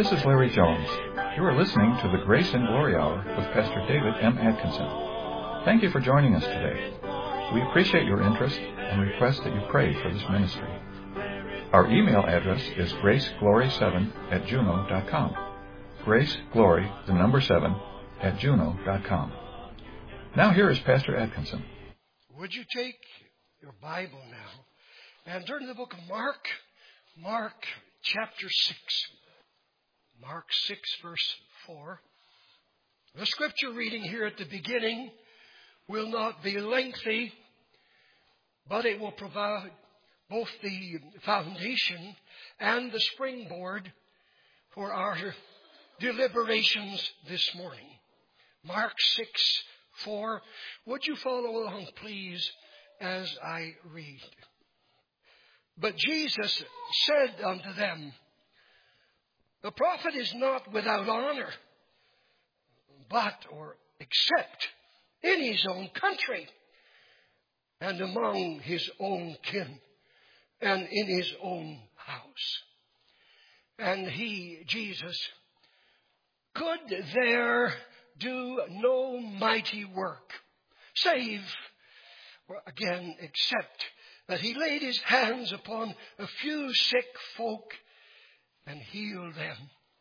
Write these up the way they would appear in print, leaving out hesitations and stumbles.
This is Larry Jones. You are listening to the Grace and Glory Hour with Pastor David M. Atkinson. Thank you for joining us today. We appreciate your interest and request that you pray for this ministry. Our email address is graceglory7@juno.com. Graceglory, the number 7, @juno.com. Now here is Pastor Atkinson. Would you take your Bible now and turn to the book of Mark? Mark chapter 6. Mark 6 verse 4. The scripture reading here at the beginning will not be lengthy, but it will provide both the foundation and the springboard for our deliberations this morning. Mark 6:4. Would you follow along, please, as I read? But Jesus said unto them, the prophet is not without honor, but or except in his own country and among his own kin and in his own house. And he, Jesus, could there do no mighty work, save, or again, except that he laid his hands upon a few sick folk and healed them.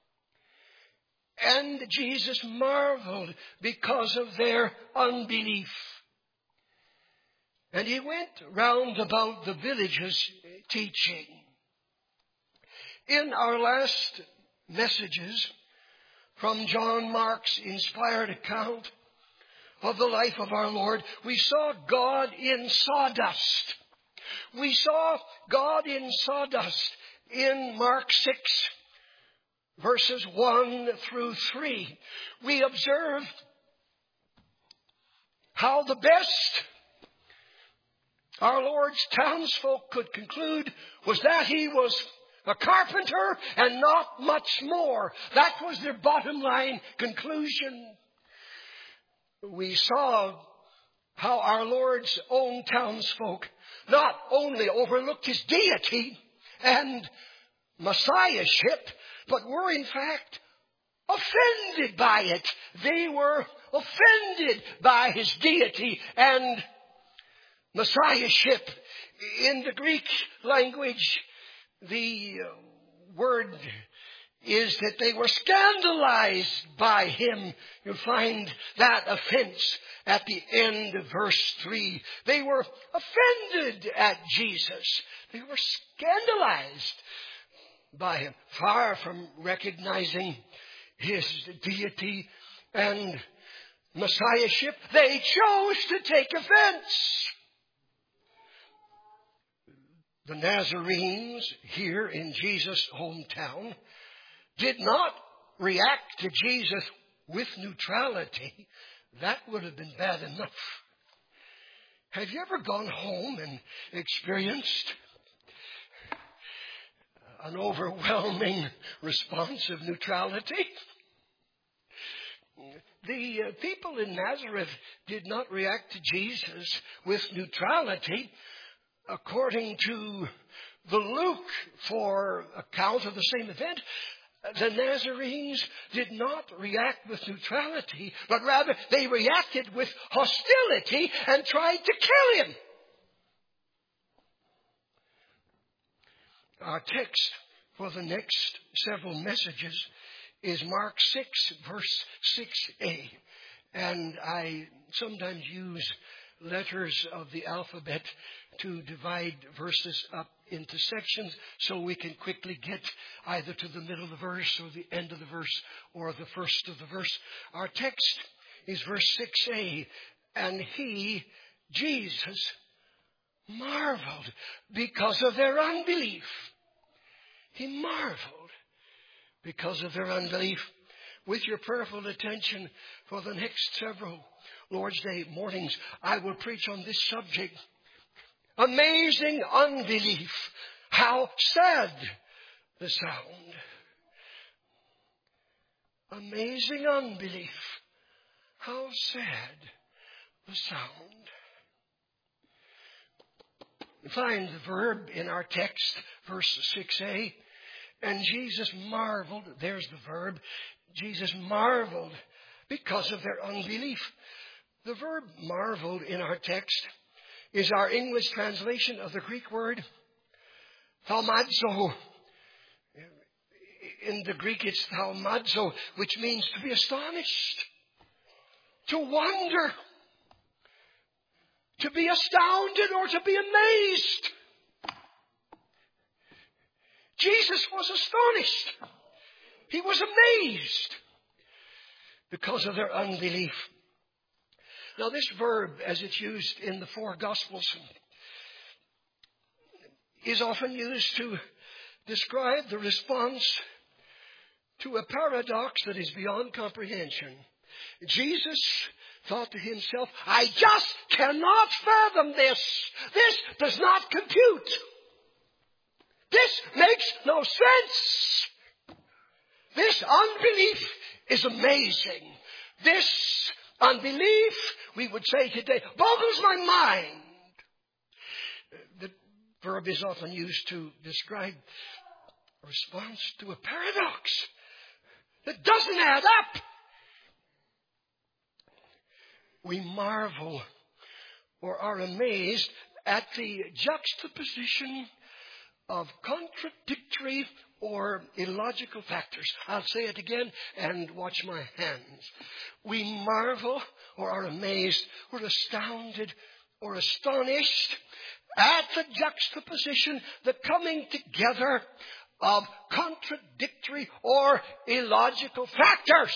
And Jesus marveled because of their unbelief. And he went round about the villages teaching. In our last messages from John Mark's inspired account of the life of our Lord, we saw God in sawdust. We saw God in sawdust in Mark 6, verses 1 through 3. We observed how the best our Lord's townsfolk could conclude was that he was a carpenter and not much more. That was their bottom line conclusion. We saw how our Lord's own townsfolk not only overlooked his deity and messiahship, but were in fact offended by it. They were offended by his deity and messiahship. In the Greek language, the word is that they were scandalized by him. You'll find that offense at the end of verse 3. They were offended at Jesus. They were scandalized by him, far from recognizing his deity and messiahship. They chose to take offense. The Nazarenes here in Jesus' hometown did not react to Jesus with neutrality. That would have been bad enough. Have you ever gone home and experienced an overwhelming response of neutrality? The people in Nazareth did not react to Jesus with neutrality. According to the Luke for account of the same event, the Nazarenes did not react with neutrality, but rather they reacted with hostility and tried to kill him. Our text for the next several messages is Mark 6, verse 6a. And I sometimes use letters of the alphabet to divide verses up into sections so we can quickly get either to the middle of the verse or the end of the verse or the first of the verse. Our text is verse 6a. And he, Jesus, marveled because of their unbelief. He marveled because of their unbelief. With your prayerful attention for the next several Lord's Day mornings, I will preach on this subject. Amazing unbelief. How sad the sound. Amazing unbelief. How sad the sound. Find the verb in our text, verse 6a. And Jesus marveled. There's the verb. Jesus marveled because of their unbelief. The verb marveled in our text is our English translation of the Greek word thaumazo. In the Greek, it's thaumazo, which means to be astonished, to wonder, to be astounded, or to be amazed. Jesus was astonished. He was amazed because of their unbelief. Now, this verb, as it's used in the four Gospels, is often used to describe the response to a paradox that is beyond comprehension. Jesus thought to himself, I just cannot fathom this. This does not compute. This makes no sense. This unbelief is amazing. This unbelief, we would say today, boggles my mind. The verb is often used to describe a response to a paradox that doesn't add up. We marvel or are amazed at the juxtaposition of contradictory or illogical factors. I'll say it again and watch my hands. We marvel or are amazed or astounded or astonished at the juxtaposition, the coming together of contradictory or illogical factors.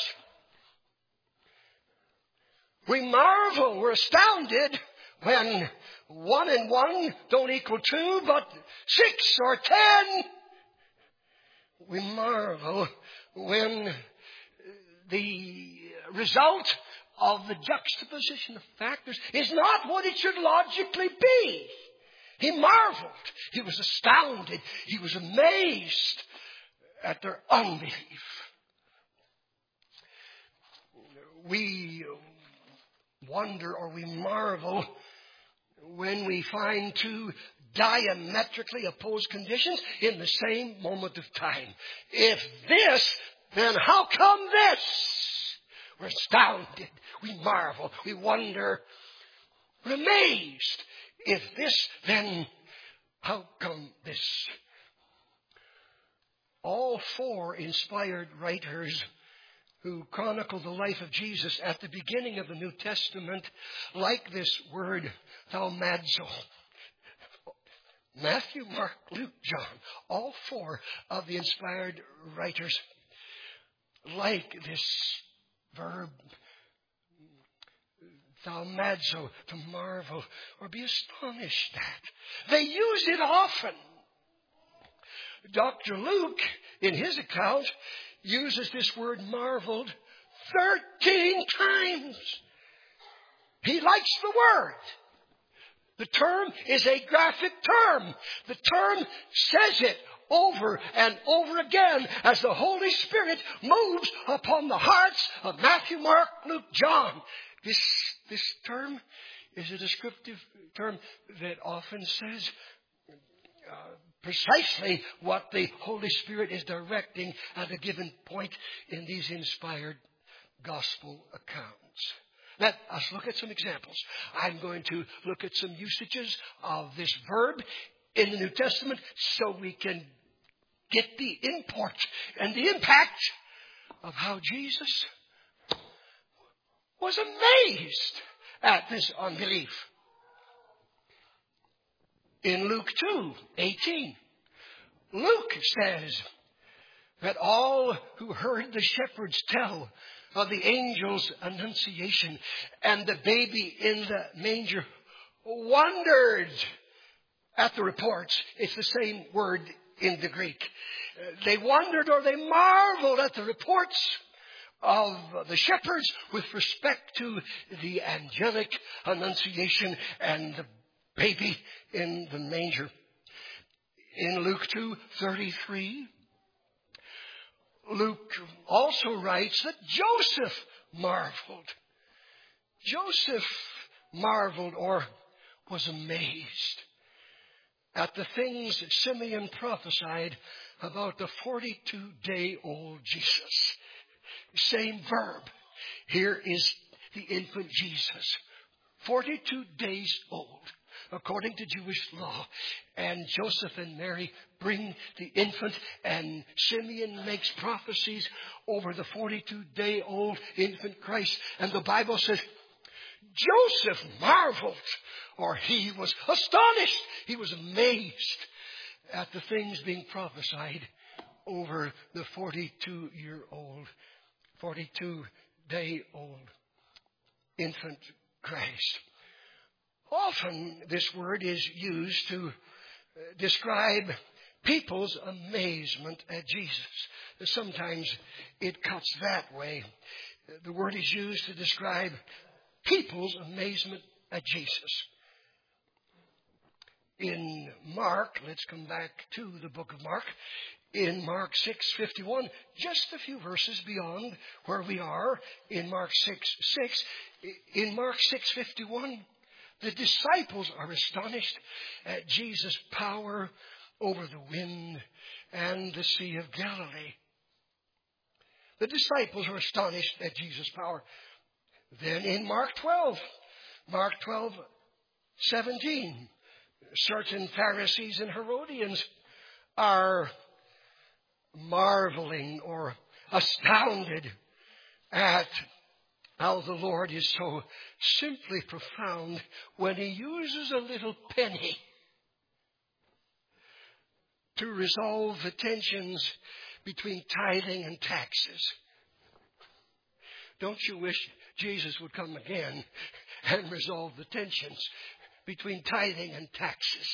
We marvel, we're astounded when 1 and 1 don't equal 2, but 6 or 10. We marvel when the result of the juxtaposition of factors is not what it should logically be. He marveled. He was astounded. He was amazed at their unbelief. We wonder or we marvel when we find two diametrically opposed conditions in the same moment of time. If this, then how come this? We're astounded. We marvel. We wonder. We're amazed. If this, then how come this? All four inspired writers who chronicle the life of Jesus at the beginning of the New Testament like this word thaumazo. Matthew, Mark, Luke, John, all four of the inspired writers like this verb thaumazo, to marvel or be astonished at. They use it often. Dr. Luke, in his account, uses this word marveled 13 times. He likes the word. The term is a graphic term. The term says it over and over again as the Holy Spirit moves upon the hearts of Matthew, Mark, Luke, John. This term is a descriptive term that often says precisely what the Holy Spirit is directing at a given point in these inspired gospel accounts. Let us look at some examples. I'm going to look at some usages of this verb in the New Testament so we can get the import and the impact of how Jesus was amazed at this unbelief. In Luke 2:18, Luke says that all who heard the shepherds tell of the angel's annunciation and the baby in the manger wondered at the reports. It's the same word in the Greek. They wondered or they marveled at the reports of the shepherds with respect to the angelic annunciation and the baby in the manger. In Luke 2:33, Luke also writes that Joseph marveled. Joseph marveled or was amazed at the things Simeon prophesied about the 42-day-old Jesus. Same verb. Here is the infant Jesus, 42 days old, according to Jewish law. And Joseph and Mary bring the infant, and Simeon makes prophecies over the 42-day-old infant Christ. And the Bible says, Joseph marveled, or he was astonished. He was amazed at the things being prophesied over the 42-day-old infant Christ. Often this word is used to describe people's amazement at Jesus. Sometimes it cuts that way. The word is used to describe people's amazement at Jesus. In Mark, let's come back to the book of Mark. In Mark 6:51, just a few verses beyond where we are in Mark 6:6. In Mark 6:51, the disciples are astonished at Jesus' power over the wind and the Sea of Galilee. The disciples are astonished at Jesus' power. Then in Mark 12:17, certain Pharisees and Herodians are marveling or astounded at how the Lord is so simply profound when He uses a little penny to resolve the tensions between tithing and taxes. Don't you wish Jesus would come again and resolve the tensions between tithing and taxes?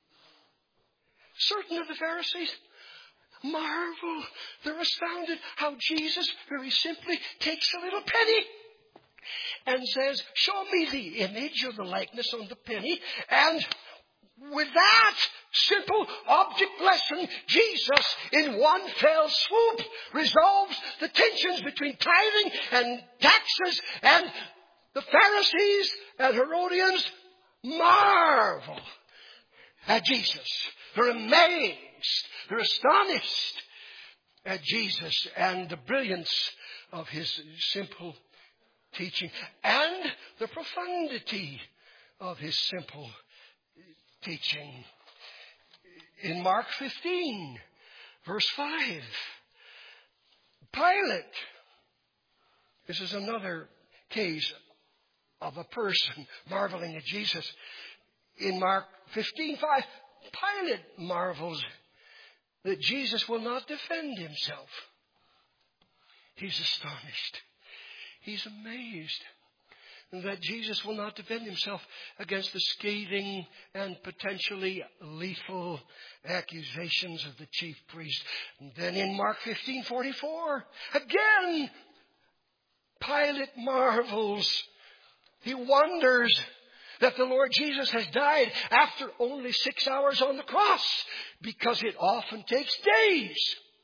Certain of the Pharisees marvel. They're astounded how Jesus very simply takes a little penny and says, show me the image or the likeness on the penny. And with that simple object lesson, Jesus, in one fell swoop, resolves the tensions between tithing and taxes. And the Pharisees and Herodians marvel at Jesus. They're amazed. They're astonished at Jesus and the brilliance of His simple teaching and the profundity of His simple teaching. In Mark 15, verse 5, Pilate. This is another case of a person marveling at Jesus. In Mark 15:5, Pilate marvels that Jesus will not defend Himself. He's astonished. He's amazed that Jesus will not defend Himself against the scathing and potentially lethal accusations of the chief priest. And then in Mark 15:44, again, Pilate marvels. He wonders that the Lord Jesus has died after only 6 hours on the cross, because it often takes days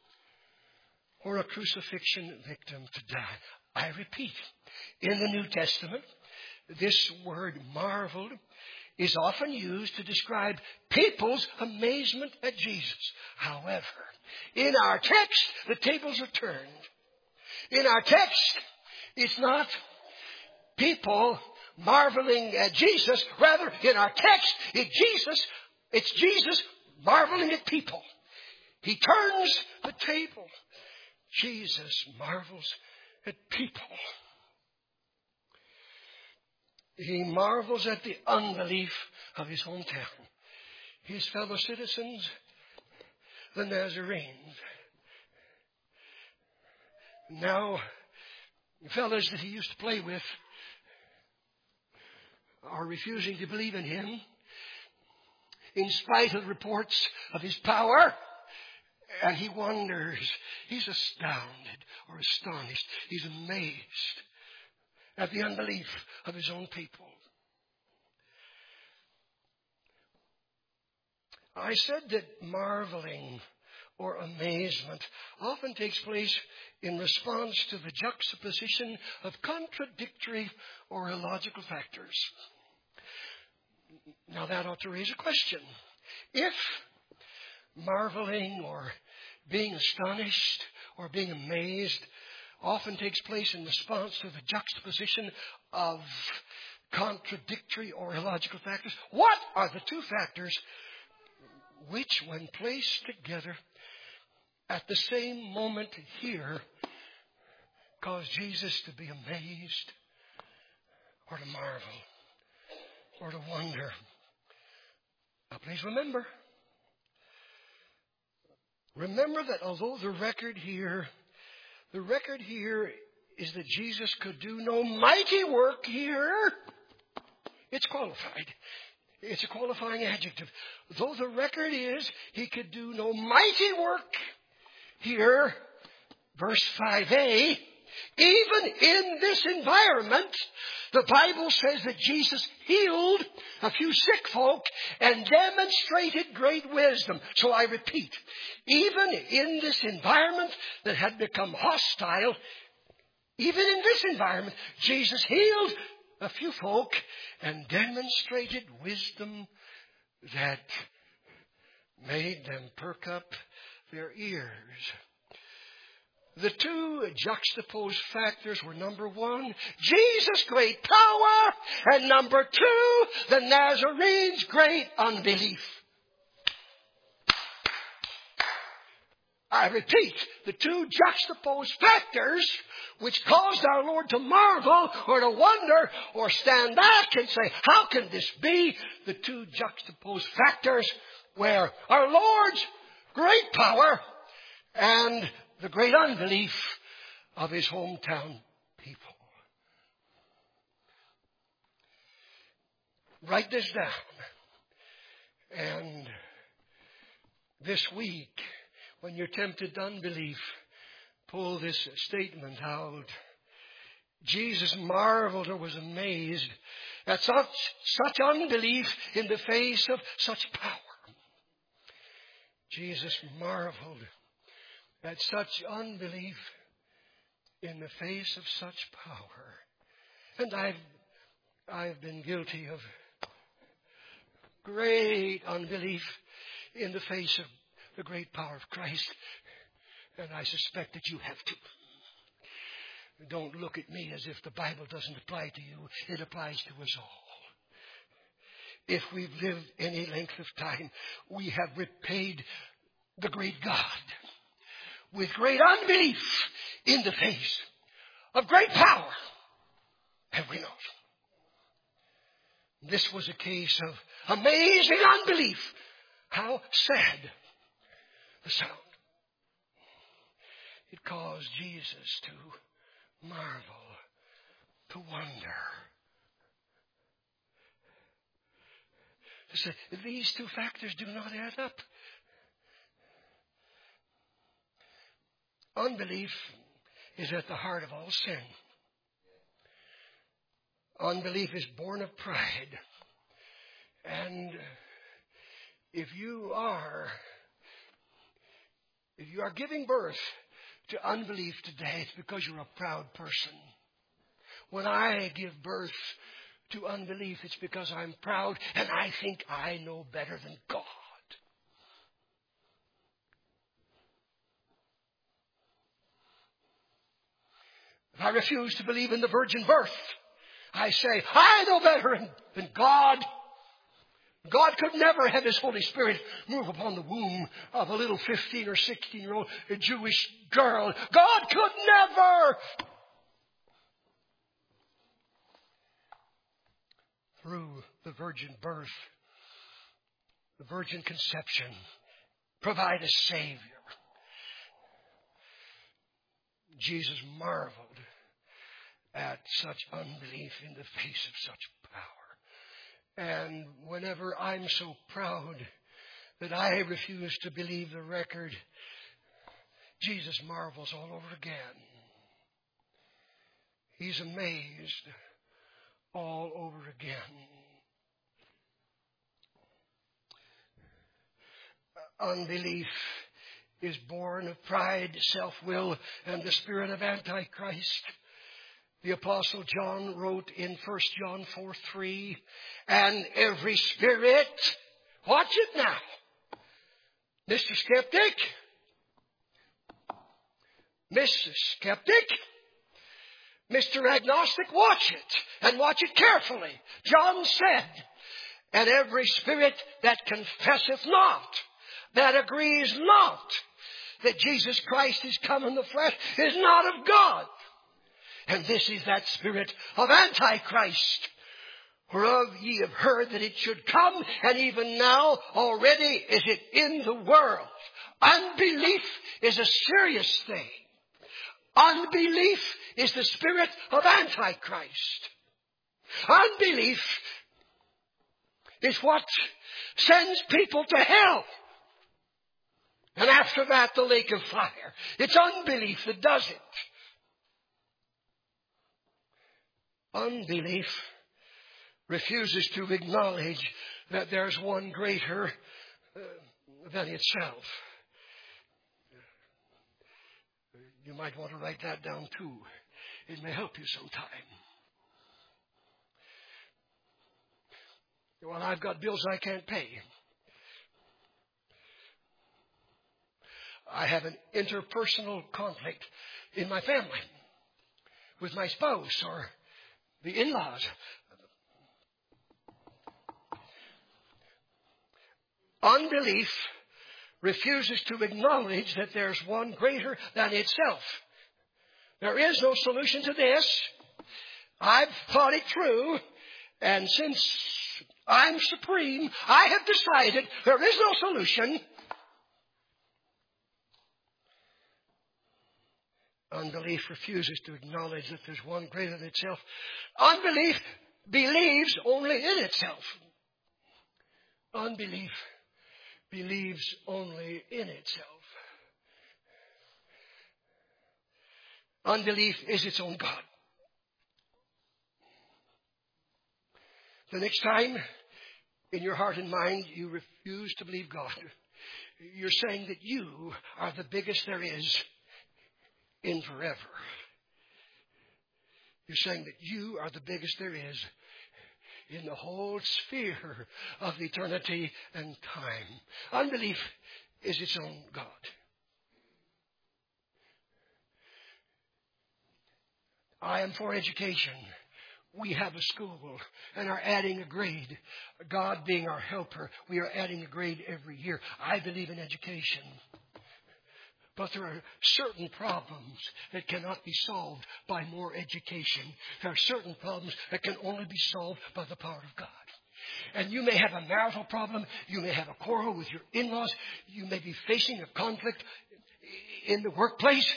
for a crucifixion victim to die. I repeat, in the New Testament, this word marveled is often used to describe people's amazement at Jesus. However, in our text, the tables are turned. In our text, it's not people marveling at Jesus. Rather, in our text, it's Jesus marveling at people. He turns the table. Jesus marvels at people. He marvels at the unbelief of his hometown, his fellow citizens, the Nazarenes. Now, the fellows that he used to play with are refusing to believe in him in spite of reports of his power. And he wonders, he's astounded or astonished, he's amazed at the unbelief of his own people. I said that marveling or amazement often takes place in response to the juxtaposition of contradictory or illogical factors. Now that ought to raise a question. If marveling or being astonished or being amazed often takes place in response to the juxtaposition of contradictory or illogical factors, what are the two factors which, when placed together at the same moment here, cause Jesus to be amazed or to marvel or to wonder? Now, please remember that although the record here is that Jesus could do no mighty work here, it's qualified. It's a qualifying adjective. Though the record is he could do no mighty work here, verse 5a, even in this environment, the Bible says that Jesus healed a few sick folk and demonstrated great wisdom. So I repeat, even in this environment that had become hostile, even in this environment, Jesus healed a few folk and demonstrated wisdom that made them perk up their ears. The two juxtaposed factors were, number one, Jesus' great power, and number two, the Nazarene's great unbelief. I repeat, the two juxtaposed factors which caused our Lord to marvel or to wonder or stand back and say, how can this be? The two juxtaposed factors were our Lord's great power and the great unbelief of his hometown people. Write this down. And this week, when you're tempted to unbelief, pull this statement out. Jesus marveled or was amazed at such unbelief in the face of such power. Jesus marveled at such unbelief in the face of such power. And I've been guilty of great unbelief in the face of the great power of Christ. And I suspect that you have too. Don't look at me as if the Bible doesn't apply to you. It applies to us all. If we've lived any length of time, we have repaid the great God with great unbelief in the face of great power. Have we not? This was a case of amazing unbelief. How sad the sound. It caused Jesus to marvel, to wonder. To say, these two factors do not add up. Unbelief is at the heart of all sin. Unbelief is born of pride. And if you are giving birth to unbelief today, it's because you're a proud person. When I give birth to unbelief, it's because I'm proud and I think I know better than God. If I refuse to believe in the virgin birth, I say, I know better than God. God could never have His Holy Spirit move upon the womb of a little 15 or 16-year-old Jewish girl. God could never. Through the virgin birth, the virgin conception, provide a Savior. Jesus marveled at such unbelief in the face of such power. And whenever I'm so proud that I refuse to believe the record, Jesus marvels all over again. He's amazed all over again. Unbelief is born of pride, self-will, and the spirit of Antichrist. The Apostle John wrote in 1 John 4:3, and every spirit, Watch it now. Mr. Skeptic. Mrs. Skeptic. Mr. Agnostic, watch it. And watch it carefully. John said, and every spirit that confesseth not, that agrees not, that Jesus Christ is come in the flesh, is not of God. And this is that spirit of Antichrist, whereof ye have heard that it should come, and even now already is it in the world. Unbelief is a serious thing. Unbelief is the spirit of Antichrist. Unbelief is what sends people to hell. And after that, the lake of fire. It's unbelief that does it. Unbelief refuses to acknowledge that there's one greater than itself. You might want to write that down too. It may help you sometime. Well, I've got bills I can't pay. I have an interpersonal conflict in my family with my spouse or the in-laws. Unbelief refuses to acknowledge that there's one greater than itself. There is no solution to this. I've thought it through, and since I'm supreme, I have decided there is no solution. Unbelief refuses to acknowledge that there's one greater than itself. Unbelief believes only in itself. Unbelief believes only in itself. Unbelief is its own God. The next time in your heart and mind you refuse to believe God, you're saying that you are the biggest there is in forever. You're saying that you are the biggest there is in the whole sphere of eternity and time. Unbelief is its own God. I am for education. We have a school and are adding a grade. God being our helper, we are adding a grade every year. I believe in education. But there are certain problems that cannot be solved by more education. There are certain problems that can only be solved by the power of God. And you may have a marital problem. You may have a quarrel with your in-laws. You may be facing a conflict in the workplace.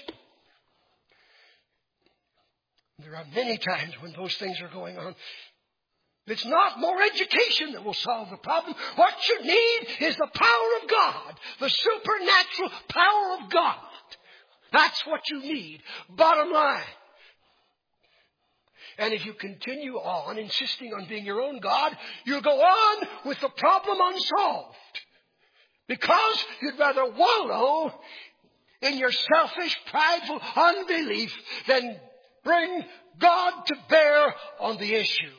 There are many times when those things are going on. It's not more education that will solve the problem. What you need is the power of God, the supernatural power of God. That's what you need, bottom line. And if you continue on insisting on being your own God, you'll go on with the problem unsolved. Because you'd rather wallow in your selfish, prideful unbelief than bring God to bear on the issue.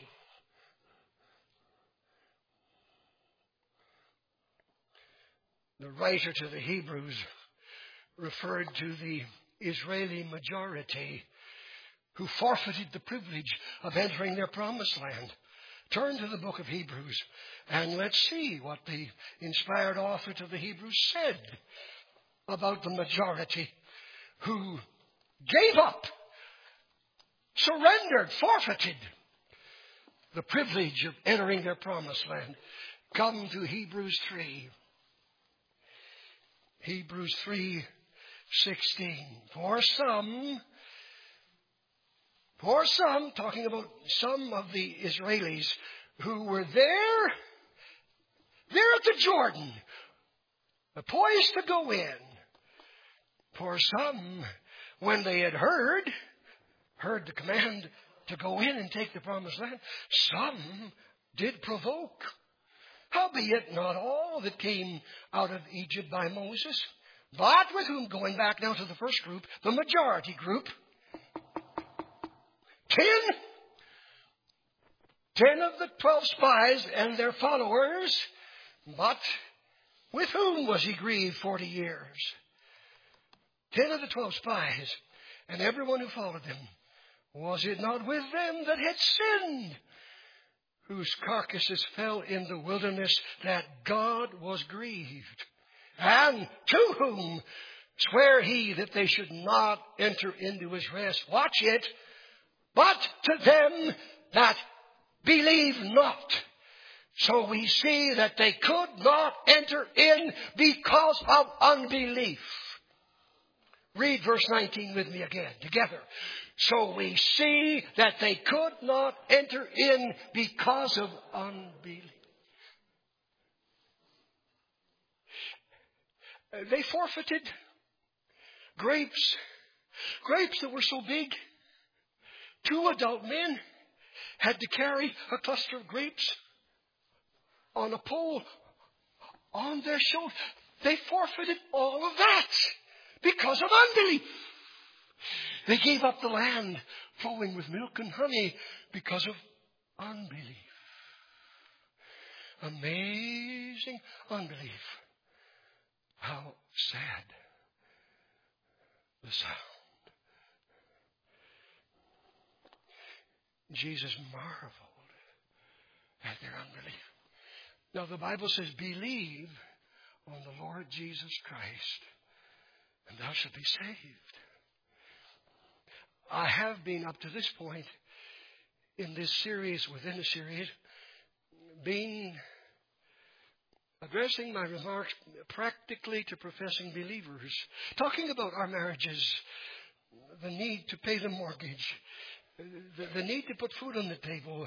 The writer to the Hebrews referred to the Israeli majority who forfeited the privilege of entering their promised land. Turn to the book of Hebrews and let's see what the inspired author to the Hebrews said about the majority who gave up, surrendered, forfeited the privilege of entering their promised land. Come to Hebrews 3. Hebrews 3:16. For some, talking about some of the Israelis who were there at the Jordan, poised to go in. For some, when they had heard the command to go in and take the promised land, some did provoke. Howbeit not all that came out of Egypt by Moses, but with whom, going back now to the first group, the majority group, 10 of the 12 spies and their followers But with whom was he grieved 40 years? 10 of the 12 spies, and everyone who followed them. Was it not with them that had sinned, whose carcasses fell in the wilderness, that God was grieved? And to whom sware he that they should not enter into his rest? Watch it. But to them that believe not. So we see that they could not enter in because of unbelief. Read verse 19 with me again, together. So we see that they could not enter in because of unbelief. They forfeited grapes that were so big. 2 adult men had to carry a cluster of grapes on a pole on their shoulder. They forfeited all of that because of unbelief. They gave up the land flowing with milk and honey because of unbelief. Amazing unbelief. How sad the sound. Jesus marveled at their unbelief. Now the Bible says, believe on the Lord Jesus Christ, and thou shalt be saved. I have been up to this point in this series, within the series, addressing my remarks practically to professing believers, talking about our marriages, the need to pay the mortgage, the need to put food on the table,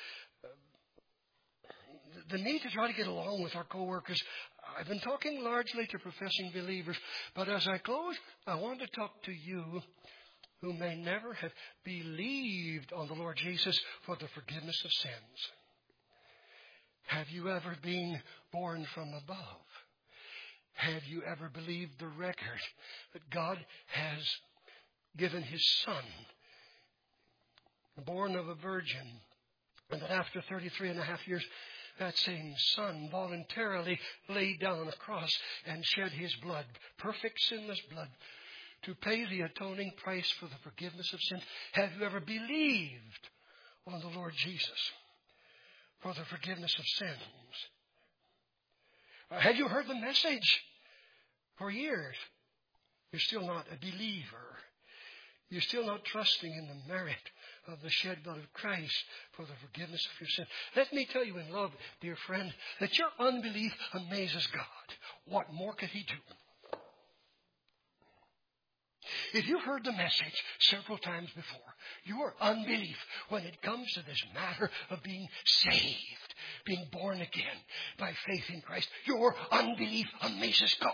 the need to try to get along with our co-workers. I've been talking largely to professing believers, but as I close, I want to talk to you who may never have believed on the Lord Jesus for the forgiveness of sins. Have you ever been born from above? Have you ever believed the record that God has given His Son, born of a virgin, and that after 33 and a half years, that same Son voluntarily laid down on a cross and shed His blood, perfect sinless blood, to pay the atoning price for the forgiveness of sins? Have you ever believed on the Lord Jesus for the forgiveness of sins? Have you heard the message for years? You're still not a believer. You're still not trusting in the merit of the shed blood of Christ for the forgiveness of your sin. Let me tell you in love, dear friend, that your unbelief amazes God. What more could He do? If you've heard the message several times before, your unbelief when it comes to this matter of being saved, being born again by faith in Christ, your unbelief amazes God.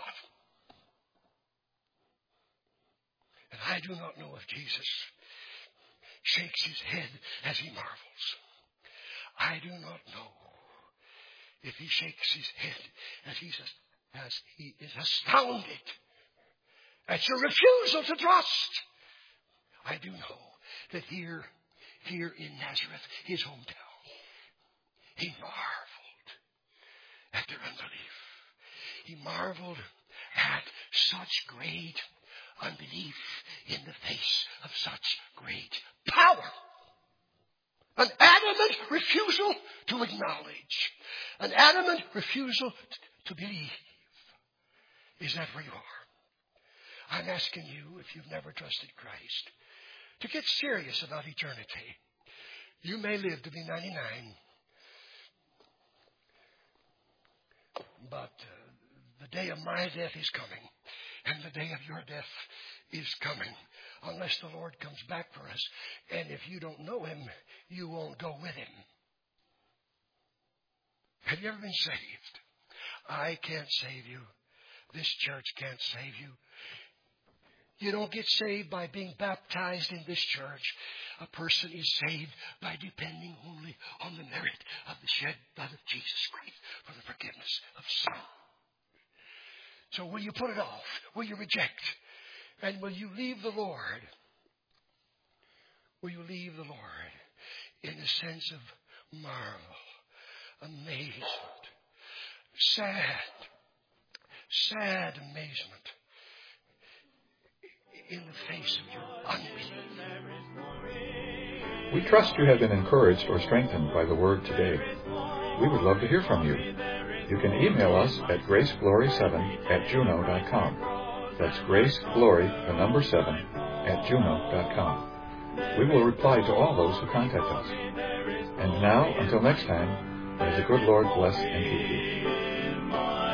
And I do not know if Jesus shakes His head as He marvels. I do not know if He shakes His head as He is astounded at your refusal to trust. I do know that here in Nazareth, His hometown, He marveled at their unbelief. He marveled at such great unbelief in the face of such great power. An adamant refusal to acknowledge. An adamant refusal to believe. Is that where you are? I'm asking you, if you've never trusted Christ, to get serious about eternity. You may live to be 99, but the day of my death is coming, and the day of your death is coming, unless the Lord comes back for us. And if you don't know Him, you won't go with Him. Have you ever been saved? I can't save you. This church can't save you. You don't get saved by being baptized in this church. A person is saved by depending only on the merit of the shed blood of Jesus Christ for the forgiveness of sin. So will you put it off? Will you reject? And will you leave the Lord? Will you leave the Lord in a sense of marvel, amazement? sad amazement in the face of your unbelief. We trust you have been encouraged or strengthened by the Word today. We would love to hear from you. You can email us at graceglory7@juno.com. That's graceglory, the number 7, @juno.com. We will reply to all those who contact us. And now, until next time, may the good Lord bless and keep you.